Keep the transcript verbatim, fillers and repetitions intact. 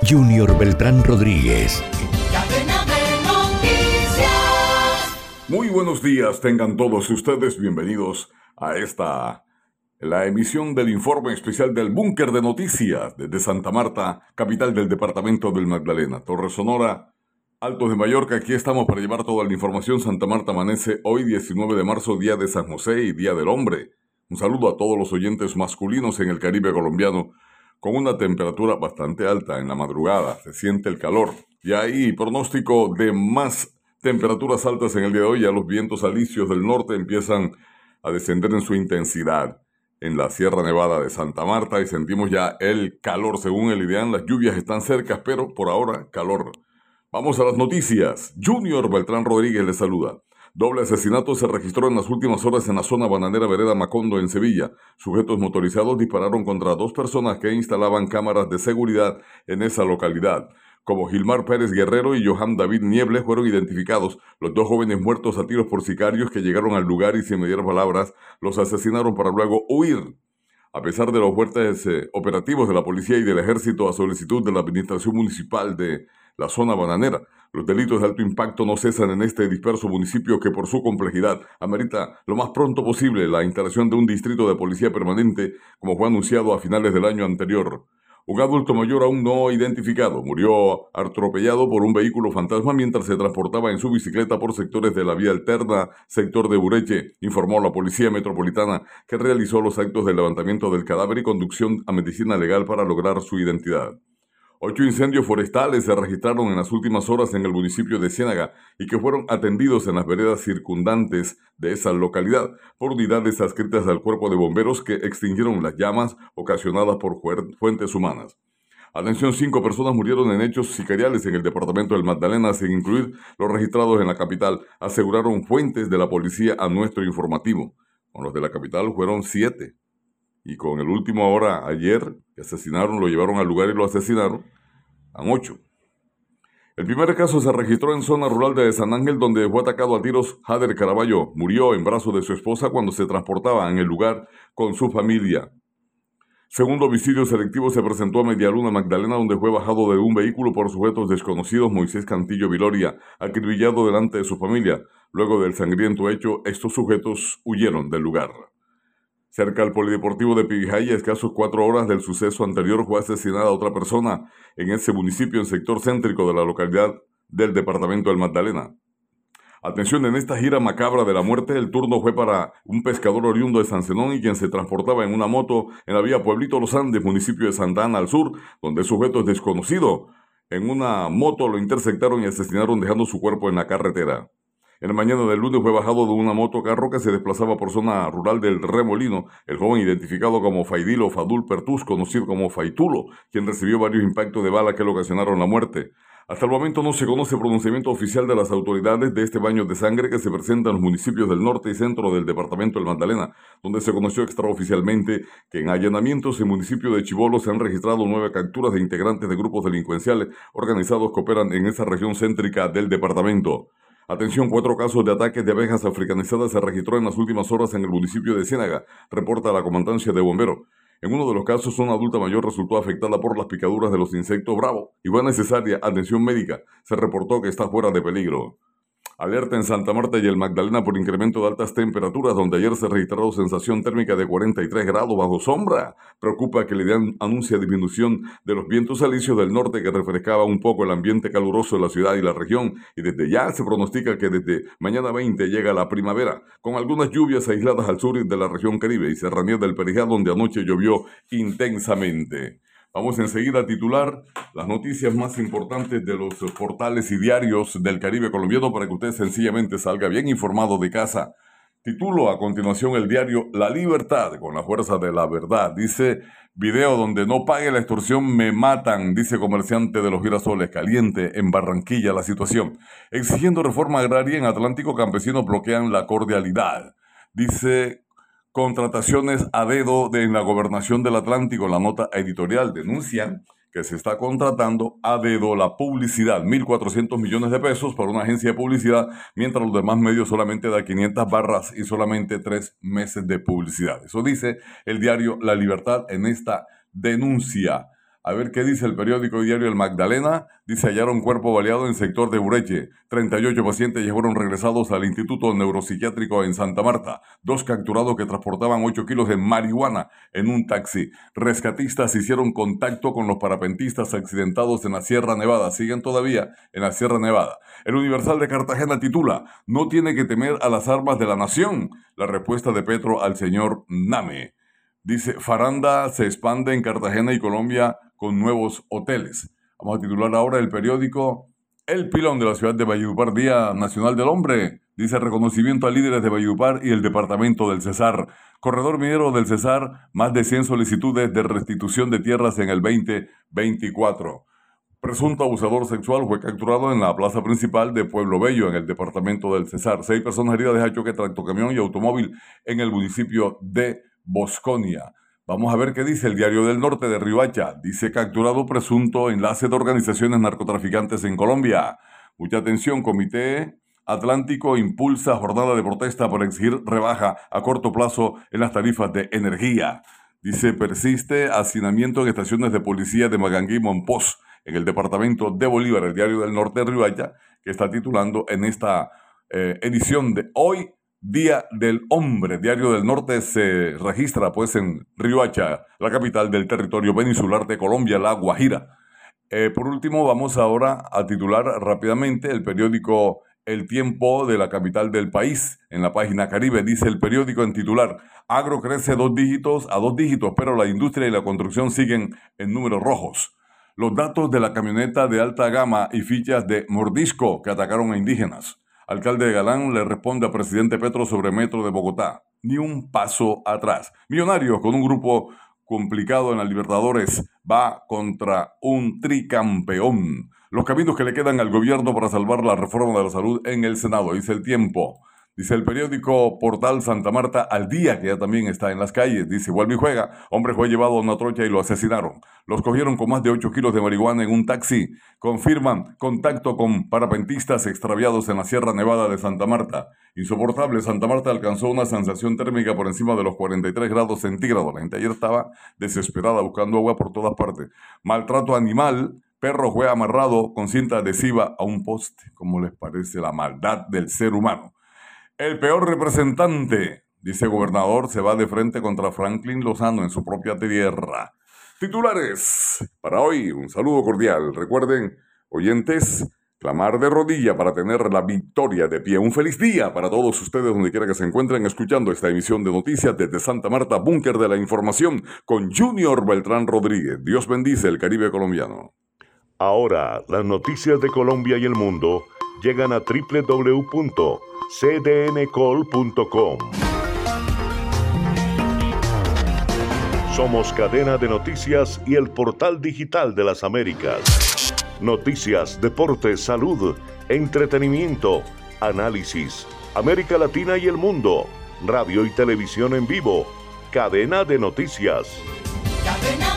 Junior Beltrán Rodríguez. Cadena de noticias. Muy buenos días, tengan todos ustedes bienvenidos a esta, la emisión del informe especial del Búnker de Noticias desde Santa Marta, capital del departamento del Magdalena. Torre Sonora, Altos de Mallorca, aquí estamos para llevar toda la información. Santa Marta amanece hoy diecinueve de marzo, día de San José y día del hombre. Un saludo a todos los oyentes masculinos en el Caribe colombiano, con una temperatura bastante alta en la madrugada, se siente el calor. Y hay pronóstico de más temperaturas altas en el día de hoy. Ya los vientos alisios del norte empiezan a descender en su intensidad en la Sierra Nevada de Santa Marta y sentimos ya el calor según el IDEAN. Las lluvias están cerca, pero por ahora calor. Vamos a las noticias. Junior Beltrán Rodríguez les saluda. Doble asesinato se registró en las últimas horas en la zona bananera Vereda Macondo en Sevilla. Sujetos motorizados dispararon contra dos personas que instalaban cámaras de seguridad en esa localidad. Como Gilmar Pérez Guerrero y Johan David Nieble fueron identificados. Los dos jóvenes muertos a tiros por sicarios que llegaron al lugar y sin mediar palabras los asesinaron para luego huir. A pesar de los fuertes eh, operativos de la policía y del ejército a solicitud de la administración municipal de la zona bananera, los delitos de alto impacto no cesan en este disperso municipio que por su complejidad amerita lo más pronto posible la instalación de un distrito de policía permanente, como fue anunciado a finales del año anterior. Un adulto mayor aún no identificado murió atropellado por un vehículo fantasma mientras se transportaba en su bicicleta por sectores de la vía alterna, sector de Ureche, informó la Policía Metropolitana, que realizó los actos de levantamiento del cadáver y conducción a medicina legal para lograr su identidad. Ocho incendios forestales se registraron en las últimas horas en el municipio de Ciénaga y que fueron atendidos en las veredas circundantes de esa localidad por unidades adscritas al cuerpo de bomberos que extinguieron las llamas ocasionadas por fuentes humanas. Atención, cinco personas murieron en hechos sicariales en el departamento del Magdalena, sin incluir los registrados en la capital, aseguraron fuentes de la policía a nuestro informativo. Con los de la capital fueron siete. Y con el último ahora, ayer, que asesinaron, lo llevaron al lugar y lo asesinaron, a ocho. El primer caso se registró en zona rural de San Ángel, donde fue atacado a tiros Jader Caraballo. Murió en brazos de su esposa cuando se transportaba en el lugar con su familia. Segundo homicidio selectivo se presentó a Medialuna, Magdalena, donde fue bajado de un vehículo por sujetos desconocidos Moisés Cantillo Viloria, acribillado delante de su familia. Luego del sangriento hecho, estos sujetos huyeron del lugar. Cerca al polideportivo de Pibijay, a escasos cuatro horas del suceso anterior, fue asesinada otra persona en ese municipio, en sector céntrico de la localidad del departamento del Magdalena. Atención, en esta gira macabra de la muerte, el turno fue para un pescador oriundo de San Zenón y quien se transportaba en una moto en la vía Pueblito Los Andes, municipio de Santa Ana al sur, donde sujetos desconocidos en una moto lo interceptaron y asesinaron dejando su cuerpo en la carretera. En la mañana del lunes fue bajado de una moto carro que se desplazaba por zona rural del Remolino el joven identificado como Faidilo Fadul Pertús, conocido como Faitulo, quien recibió varios impactos de bala que le ocasionaron la muerte. Hasta el momento no se conoce pronunciamiento oficial de las autoridades de este baño de sangre que se presenta en los municipios del norte y centro del departamento del Magdalena, donde se conoció extraoficialmente que en allanamientos en el municipio de Chibolo se han registrado nueve capturas de integrantes de grupos delincuenciales organizados que operan en esa región céntrica del departamento. Atención, cuatro casos de ataques de abejas africanizadas se registró en las últimas horas en el municipio de Ciénaga, reporta la comandancia de bomberos. En uno de los casos, una adulta mayor resultó afectada por las picaduras de los insectos bravos y fue necesaria atención médica. Se reportó que está fuera de peligro. Alerta en Santa Marta y el Magdalena por incremento de altas temperaturas, donde ayer se registró sensación térmica de cuarenta y tres grados bajo sombra. Preocupa que el IDEAN anuncia disminución de los vientos alisios del norte que refrescaba un poco el ambiente caluroso de la ciudad y la región, y desde ya se pronostica que desde mañana veinte llega la primavera, con algunas lluvias aisladas al sur de la región Caribe y serranía del Perijá, donde anoche llovió intensamente. Vamos enseguida a titular las noticias más importantes de los portales y diarios del Caribe colombiano para que usted sencillamente salga bien informado de casa. Titulo a continuación el diario La Libertad, con la fuerza de la verdad. Dice, video donde no pague la extorsión me matan, dice comerciante de los girasoles. Caliente en Barranquilla la situación. Exigiendo reforma agraria en Atlántico, campesinos bloquean la cordialidad. Dice, contrataciones a dedo de, en la gobernación del Atlántico. La nota editorial denuncian que se está contratando a dedo la publicidad, mil cuatrocientos millones de pesos para una agencia de publicidad, mientras los demás medios solamente da quinientas barras y solamente tres meses de publicidad. Eso dice el diario La Libertad en esta denuncia. A ver qué dice el periódico diario El Magdalena. Dice, hallaron cuerpo baleado en sector de Bureche. treinta y ocho pacientes ya fueron regresados al Instituto Neuropsiquiátrico en Santa Marta. Dos capturados que transportaban ocho kilos de marihuana en un taxi. Rescatistas hicieron contacto con los parapentistas accidentados en la Sierra Nevada. Siguen todavía en la Sierra Nevada. El Universal de Cartagena titula, no tiene que temer a las armas de la nación. La respuesta de Petro al señor Name. Dice, Faranda se expande en Cartagena y Colombia con nuevos hoteles. Vamos a titular ahora el periódico El Pilón de la ciudad de Valledupar, Día Nacional del Hombre. Dice, reconocimiento a líderes de Valledupar y el departamento del Cesar. Corredor minero del Cesar, más de cien solicitudes de restitución de tierras en el veinte veinticuatro. Presunto abusador sexual fue capturado en la plaza principal de Pueblo Bello, en el departamento del Cesar. Seis personas heridas de choque, tractocamión y automóvil en el municipio de Bosconia. Vamos a ver qué dice el Diario del Norte de Riohacha. Dice, capturado presunto enlace de organizaciones narcotraficantes en Colombia. Mucha atención, Comité Atlántico impulsa jornada de protesta para exigir rebaja a corto plazo en las tarifas de energía. Dice, persiste hacinamiento en estaciones de policía de Maganguí y Monpós, en el departamento de Bolívar, el Diario del Norte de Riohacha, que está titulando en esta eh, edición de hoy, Día del Hombre. Diario del Norte se registra pues en Riohacha, la capital del territorio peninsular de Colombia, La Guajira. Eh, por último, vamos ahora a titular rápidamente el periódico El Tiempo de la capital del país. En la página Caribe dice el periódico en titular, agro crece dos dígitos a dos dígitos, pero la industria y la construcción siguen en números rojos. Los datos de la camioneta de alta gama y fichas de Mordisco que atacaron a indígenas. Alcalde de Galán le responde a presidente Petro sobre Metro de Bogotá. Ni un paso atrás. Millonarios con un grupo complicado en la Libertadores va contra un tricampeón. Los caminos que le quedan al gobierno para salvar la reforma de la salud en el Senado. Dice el Tiempo. Dice el periódico Portal Santa Marta al Día, que ya también está en las calles. Dice, vuelve y juega. Hombre fue llevado a una trocha y lo asesinaron. Los cogieron con más de ocho kilos de marihuana en un taxi. Confirman contacto con parapentistas extraviados en la Sierra Nevada de Santa Marta. Insoportable, Santa Marta alcanzó una sensación térmica por encima de los cuarenta y tres grados centígrados. La gente ayer estaba desesperada buscando agua por todas partes. Maltrato animal. Perro fue amarrado con cinta adhesiva a un poste. ¿Cómo les parece la maldad del ser humano? El peor representante, dice gobernador, se va de frente contra Franklin Lozano en su propia tierra. Titulares para hoy, un saludo cordial. Recuerden, oyentes, clamar de rodilla para tener la victoria de pie. Un feliz día para todos ustedes donde quiera que se encuentren escuchando esta emisión de noticias desde Santa Marta, Búnker de la Información, con Junior Beltrán Rodríguez. Dios bendice el Caribe colombiano. Ahora, las noticias de Colombia y el mundo llegan a doble u doble u doble u punto c d n col punto com. Somos cadena de noticias y el portal digital de las Américas. Noticias, deportes, salud, entretenimiento, análisis, América Latina y el mundo, radio y televisión en vivo. Cadena de noticias. Cadena